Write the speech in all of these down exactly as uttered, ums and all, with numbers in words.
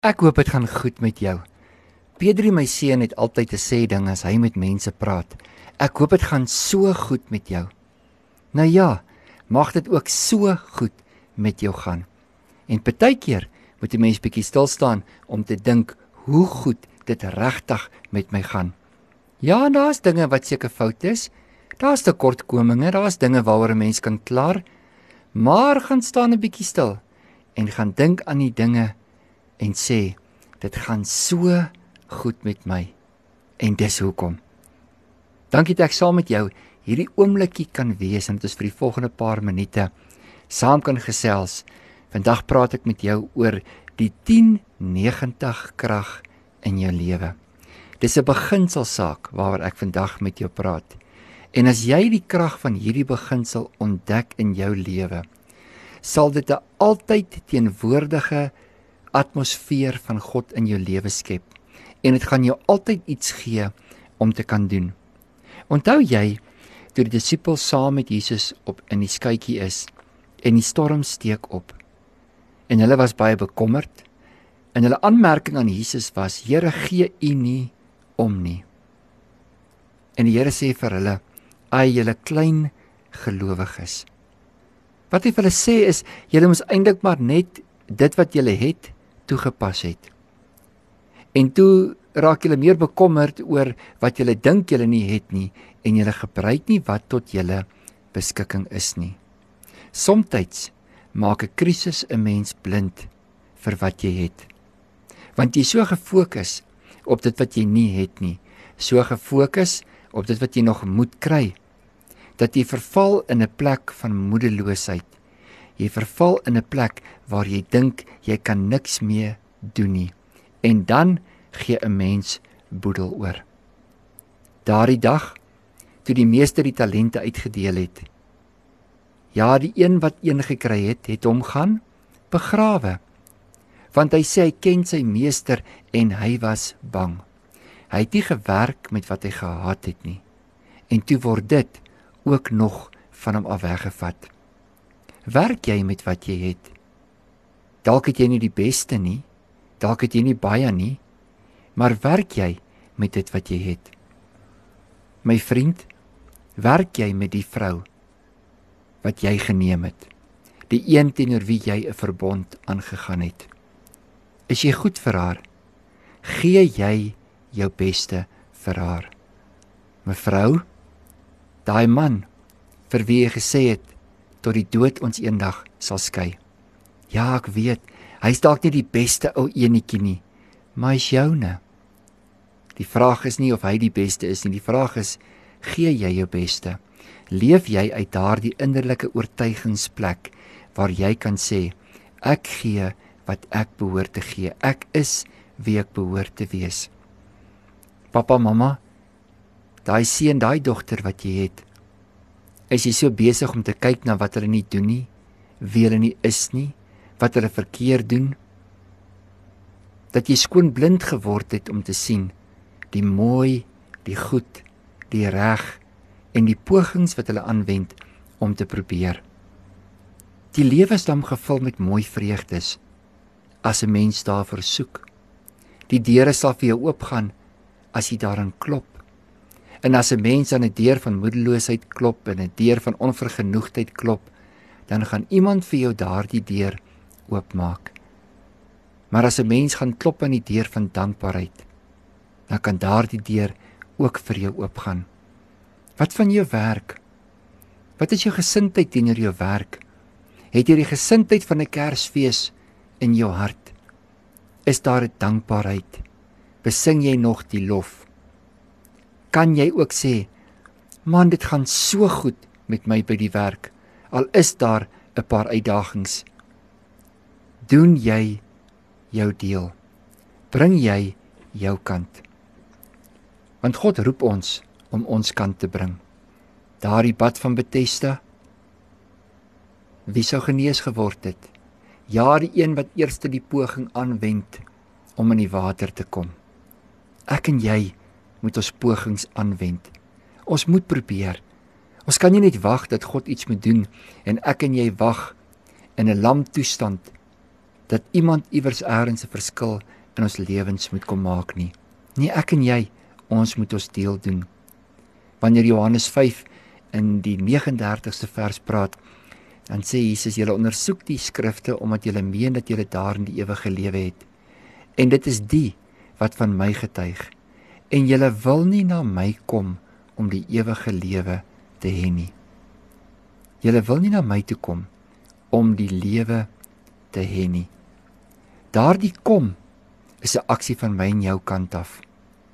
Ek hoop dit gaan goed met jou. Pedri, my seun, het altyd te sê ding as hy met mense praat. Ek hoop dit gaan so goed met jou. Nou ja, mag dit ook so goed met jou gaan. En partykeer moet 'n mens bietjie stil staan om te dink hoe goed dit regtig met my gaan. Ja, daar's dinge wat seker fout is. Daar's tekortkominge, daar's dinge waaroor 'n mens kan klaar. Maar gaan staan 'n bietjie stil en gaan dink aan die dinge en sê, dit gaan so goed met my. En dis hoekom. Dankie dat ek saam met jou hierdie oomblikie kan wees en dit is vir die volgende paar minute saam kan gesels. Vandag praat ek met jou oor die tien negentig krag in jou lewe. Dis 'n beginselsaak waaroor ek vandag met jou praat. En as jy die krag van hierdie beginsel ontdek in jou lewe, sal dit 'n altyd teenwoordige atmosfeer van God in jou lewe skep. En dit gaan jou altyd iets gee om te kan doen. Onthou jy, toe die disippels saam met Jesus op in die skuitjie is, en die storm steek op, en hulle was baie bekommerd, en hulle aanmerking aan Jesus was, Here, gee U nie om nie. En die Here sê vir hulle, ai, julle klein gelowiges. Wat hy vir hulle sê is, julle moes eintlik maar net dit wat julle het, toegepas het. En toe raak julle meer bekommerd oor wat julle dink julle nie het nie, en julle gebruik nie wat tot julle beskikking is nie. Somtyds maak 'n krisis 'n mens blind vir wat jy het. Want jy so gefokus op dit wat jy nie het nie, so gefokus op dit wat jy nog moet kry, dat jy verval in 'n plek van moedeloosheid. Jy verval in 'n plek waar jy dink jy kan niks meer doen nie. En dan gee 'n mens boedel oor. Daardie dag, toe die meester die talente uitgedeel het, ja, die een wat een gekry het, het hom gaan begrawe. Want hy sê hy ken sy meester en hy was bang. Hy het nie gewerk met wat hy gehad het nie. En toe word dit ook nog van hom af weggevat. Werk jy met wat jy het? Dalk het jy nie die beste nie, dalk het jy nie baie nie, maar werk jy met dit wat jy het? My vriend, werk jy met die vrou wat jy geneem het, die een teenoor wie jy 'n verbond aangegaan het? Is jy goed vir haar? Gee jy jou beste vir haar? Mevrou, daai man vir wie jy gesê het, tot die dood ons eendag sal skei. Ja, ek weet, hy's dalk nie die beste ou enetjie nie, maar hy's joune. Die vraag is nie of hy die beste is nie, die vraag is, gee jy jou beste? Leef jy uit daardie innerlike oortuigingsplek, waar jy kan sê, ek gee wat ek behoort te gee, ek is wie ek behoort te wees. Papa, mamma, daai seun, daai dogter wat jy het, is jy so besig om te kyk na wat hulle nie doen nie, wie hulle nie is nie, wat hulle verkeerd doen, dat jy skoon blind geword het om te sien, die mooi, die goed, die reg, en die pogings wat hulle aanwend om te probeer. Die lewe is dan gevul met mooi vreugdes, as 'n mens daarvoor soek. Die deure sal vir jou oopgaan, as jy daarin klop. En as 'n mens aan 'n deur van moedeloosheid klop, en 'n deur van onvergenoegdheid klop, dan gaan iemand vir jou daardie deur oopmaak. Maar as 'n mens gaan klop aan die deur van dankbaarheid, dan kan daardie deur ook vir jou oopgaan. Wat van jou werk? Wat is jou gesindheid teenoor jou werk? Het jy die gesindheid van 'n Kersfees in jou hart? Is daar 'n dankbaarheid? Besing jy nog die lof? Kan jy ook sê, man, dit gaan so goed met my by die werk, al is daar 'n paar uitdagings. Doen jy jou deel? Bring jy jou kant? Want God roep ons om ons kant te bring. Daardie bad van Bethesda, wie sou genees geword het? Ja, die een wat eerste die poging aanwend om in die water te kom. Ek en jy moet ons pogings aanwend. Ons moet probeer. Ons kan nie net wag dat God iets moet doen en ek en jy wag in 'n lam toestand dat iemand iewers elders 'n verskil in ons lewens moet kom maak nie. Nie ek en jy, ons moet ons deel doen. Wanneer Johannes vyf in die negentig en dertigste vers praat, dan sê Jesus, julle ondersoek die skrifte omdat julle meen dat julle daarin die ewige lewe het. En dit is die wat van my getuig. En julle wil nie na my kom om die ewige lewe te hê nie. Julle wil nie na my toe kom om die lewe te hê nie. Daardie kom is 'n aksie van my en jou kant af.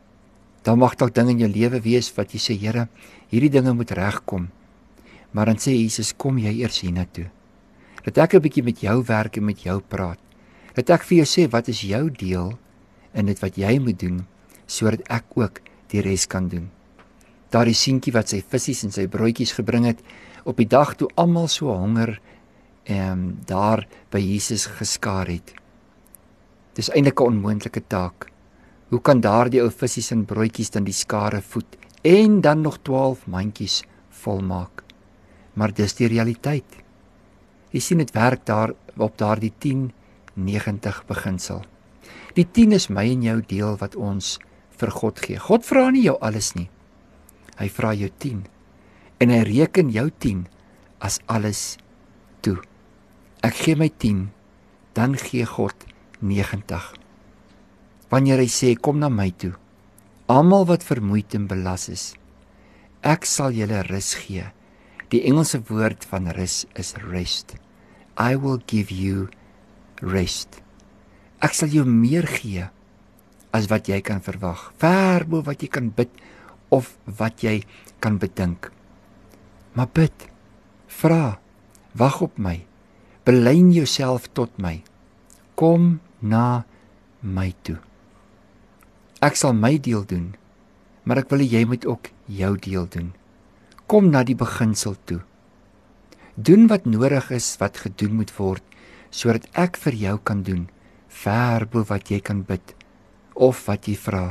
Dan mag dalk dinge in jou lewe wees wat jy sê, Here, hierdie dinge moet regkom. Maar dan sê Jesus, kom jy eers hiernatoe. Dat ek 'n bietjie met jou werk en met jou praat. Dat ek vir jou sê, wat is jou deel in dit wat jy moet doen, sodat ek ook die res kan doen. Daardie seentjie wat sy visse en sy broodjies gebring het, op die dag toe almal so honger en daar by Jesus geskaar het. Dis eintlik 'n onmoontlike taak. Hoe kan daardie ou visse en broodjies dan die skare voed en dan nog twaalf mandjies volmaak? Maar dis die realiteit. Jy sien dit werk daar op daardie tien negentig beginsel. Die tien is my en jou deel wat ons vir God gee. God vra nie jou alles nie. Hy vra jou tien. En hy reken jou tien as alles toe. Ek gee my tien, dan gee God negentig. Wanneer hy sê, kom na my toe, almal wat vermoeid en belas is, ek sal julle rus gee. Die Engelse woord van rus is rest. I will give you rest. Ek sal jou meer gee as wat jy kan verwag, ver bo wat jy kan bid of wat jy kan bedink. Maar bid, vra, wag op my, belyn jouself tot my, kom na my toe. Ek sal my deel doen, maar ek wil hê jy moet ook jou deel doen. Kom na die beginsel toe. Doen wat nodig is wat gedoen moet word, sodat ek vir jou kan doen, ver bo wat jy kan bid, of wat jy vra.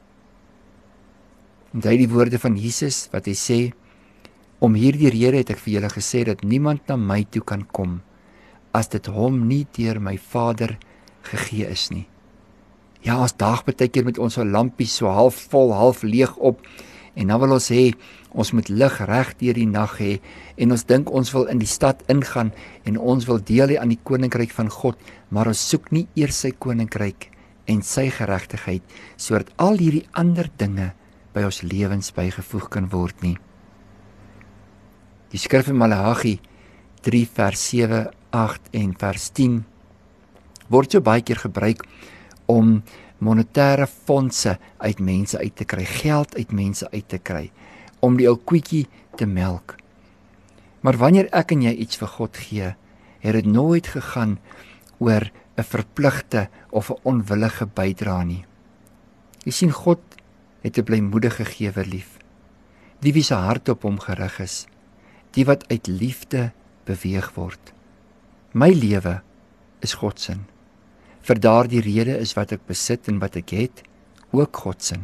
Onthou die woorde van Jesus, wat hy sê, om hierdie rede het ek vir julle gesê, dat niemand na my toe kan kom, as dit hom nie deur my Vader gegee is nie. Ja, ons daag baie keer met ons so lampies so half vol, half leeg op, en dan wil ons hê, ons moet lig reg deur die nag hê, en ons dink ons wil in die stad ingaan, en ons wil deel hê aan die koninkryk van God, maar ons soek nie eers sy koninkryk en sy geregtigheid, sodat al hierdie ander dinge by ons lewens bygevoeg kan word nie. Die skrif in Maleagi drie vers sewe, agt en vers tien word so baie keer gebruik om monetêre fondse uit mense uit te kry, geld uit mense uit te kry, om die ou koetjie te melk. Maar wanneer ek en jy iets vir God gee, het dit nooit gegaan oor 'n verpligte of 'n onwillige bydra nie. Jy sien, God het 'n blymoedige gewer lief, die wie se hart op hom gerig is, die wat uit liefde beweeg word. My lewe is God se. Vir daardie rede is wat ek besit en wat ek het, ook God se.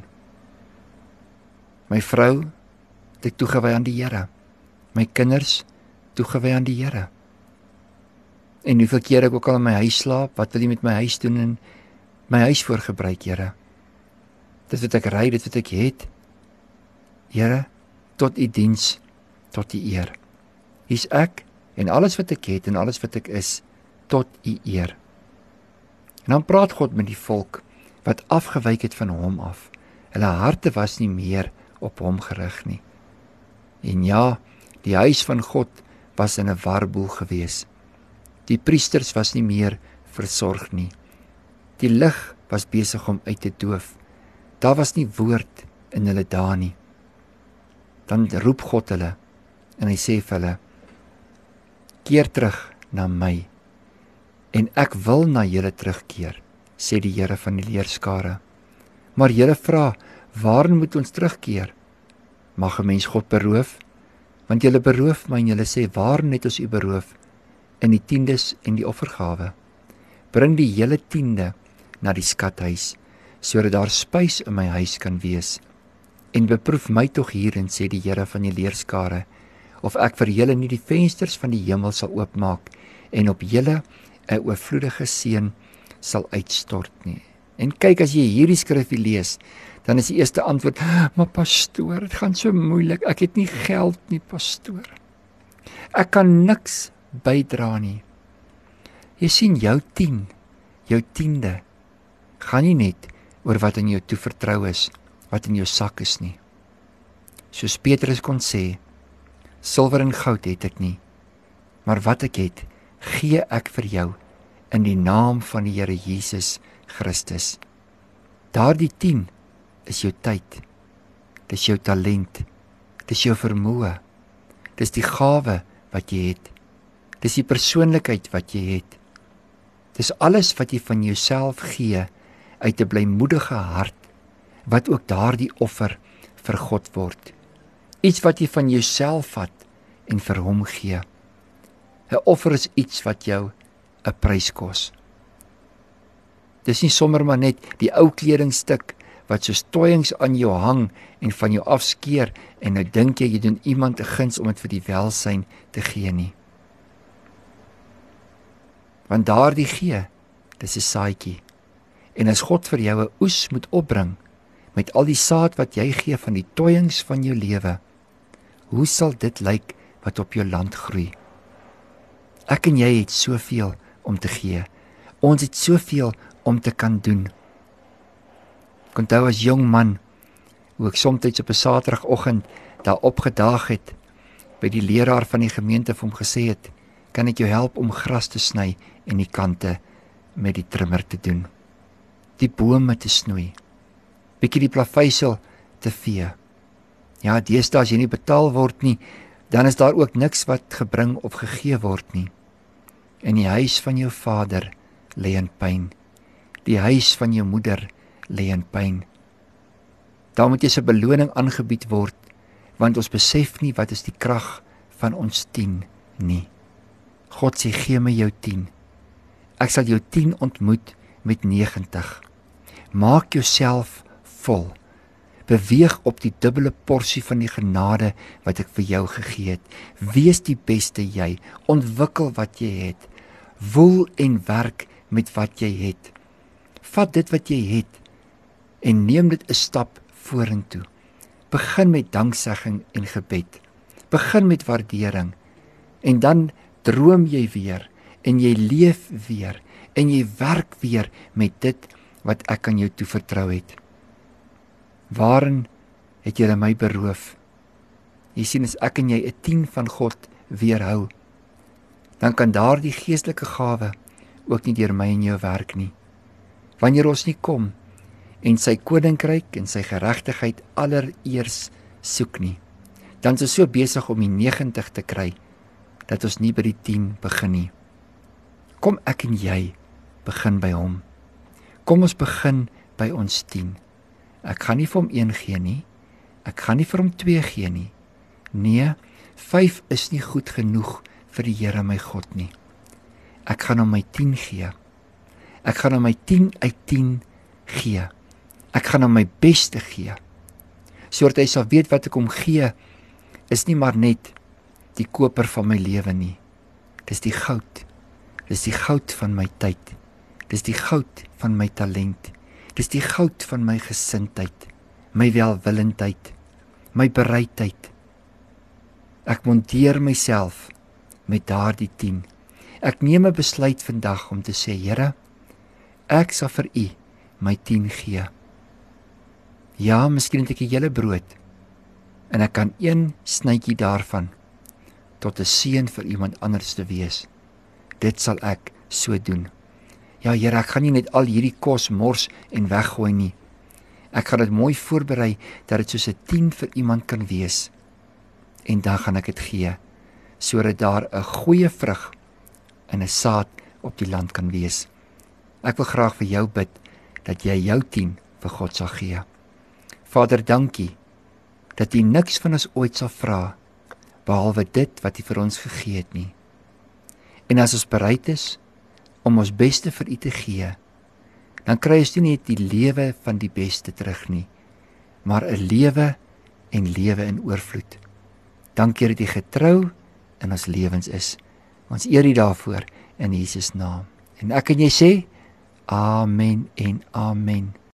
My vrou, het ek toegewy aan die Here. My kinders, toegewy aan die Here. En hoeveel keer ek ook al in my huis slaap, wat wil jy met my huis doen en my huis voor gebruik, Here? Dit wat ek ry, dit wat ek het, Here, tot u diens, tot u eer. Hier's ek, en alles wat ek het, en alles wat ek is, tot u eer. En dan praat God met die volk, wat afgewyk het van hom af. Hulle harte was nie meer op hom gerig nie. En ja, die huis van God was in 'n warboel gewees. Die priesters was nie meer versorg nie. Die lig was besig om uit te doof. Daar was nie woord in hulle dae nie. Dan roep God hulle, en hy sê vir hulle, keer terug na my, en ek wil na julle terugkeer, sê die Here van die leerskare. Maar julle vra, waarin moet ons terugkeer? Mag 'n mens God beroof? Want julle beroof my en julle sê, waarin het ons u beroof? In die tiendes en die offergawe. Bring die hele tiende na die skathuis, sodat daar spys in my huis kan wees. En beproef my tog hierin, sê die Here van die leerskare, of ek vir julle nie die vensters van die hemel sal oopmaak, en op julle 'n oorvloedige seën sal uitstort nie. En kyk, as jy hierdie skrifgie lees, dan is die eerste antwoord, maar pastoor, dit gaan so moeilik, ek het nie geld nie, pastoor. Ek kan niks bydra nie. Jy sien, jou tien, jou tiende, gaan nie net oor wat in jou toevertrou is, wat in jou sak is nie. Soos Petrus kon sê, silwer en goud het ek nie, maar wat ek het, gee ek vir jou, in die naam van die Here Jesus Christus. Daardie tien is jou tyd, dis jou talent, dis jou vermoë, dis die gawe wat jy het, dis die persoonlikheid wat jy het, dis alles wat jy van jouself gee, uit 'n blymoedige hart, wat ook daardie offer vir God word. Iets wat jy van jouself vat en vir hom gee. 'n Offer is iets wat jou 'n prys kos. Dis nie sommer maar net die ou kledingstuk wat soos tooiings aan jou hang en van jou afskeer en nou dink jy jy doen iemand 'n guns om dit vir die welsyn te gee nie. Want daardie gee, dis 'n saadjie. En as God vir jou 'n oes moet opbring met al die saad wat jy gee van die tooiings van jou lewe, hoe sal dit lyk wat op jou land groei? Ek en jy het soveel om te gee. Ons het soveel om te kan doen. Ek onthou as jong man, hoe ek soms op 'n Saterdagoggend daar opgedaag het, by die leraar van die gemeente vir hom gesê het, kan ek jou help om gras te sny en die kante met die trimmer te doen, die bome te snoei, bietjie die plaveisel te vee. Ja, deesdae as jy nie betaal word nie, dan is daar ook niks wat gebring of gegee word nie. En die huis van jou vader lê in pyn. Die huis van jou moeder lê in pyn. Daar moet jy 'n beloning aangebied word, want ons besef nie wat is die krag van ons tien nie. God sê, gee my jou tien. Ek sal jou tien ontmoet met negentig. Maak jouself vol. Beweeg op die dubbele porsie van die genade wat ek vir jou gegee het. Wees die beste jy. Ontwikkel wat jy het. Woel en werk met wat jy het. Vat dit wat jy het en neem dit 'n stap vorentoe. Begin met danksegging en gebed. Begin met waardering. En dan droom jy weer en jy leef weer en jy werk weer met dit wat ek aan jou toevertrou het. Waarin het jy my beroof? Jy sien, as ek en jy 'n tien van God weerhou, dan kan daardie geestelike gawe ook nie deur my en jou werk nie. Wanneer ons nie kom en sy koninkryk en sy geregtigheid allereers soek nie, dan is ons so besig om die negentig te kry, dat ons nie by die tien begin nie. Kom ek en jy begin by hom. Kom ons begin by ons tien. Ek gaan nie vir hom een gee nie, ek gaan nie vir hom twee gee nie. Nee, vyf is nie goed genoeg vir die Here my God nie. Ek gaan hom my tien gee. Ek gaan hom my tien uit tien gee. Ek gaan hom my beste gee. Sodat hy sal weet wat ek hom gee, is nie maar net die koper van my lewe nie. Dis die goud. Dis die goud van my tyd. Dis die goud van my talent. Dis die goud van my gesindheid, my welwillendheid, my bereidheid. Ek monteer myself met daardie tien. Ek neem 'n besluit vandag om te sê, Here, ek sal vir U my tien gee. Ja, miskien het ek 'n hele brood en ek kan een snytjie daarvan tot 'n seën vir iemand anders te wees. Dit sal ek so doen. Ja, Here, ek gaan nie net al hierdie kos mors en weggooi nie. Ek gaan dit mooi voorberei dat dit soos 'n tien vir iemand kan wees. En dan gaan ek dit gee, sodat daar 'n goeie vrug en 'n saad op die land kan wees. Ek wil graag vir jou bid dat jy jou tien vir God sal gee. Vader, dankie dat U niks van ons ooit sal vra behalwe dit wat U vir ons gegee het nie. En as ons bereid is om ons beste vir U te gee, dan kry ons nie net die lewe van die beste terug nie, maar 'n lewe en lewe in oorvloed. Dankie dat U getrou in ons lewens is. Ons eer U daarvoor in Jesus naam. En ek en jy sê, amen en amen.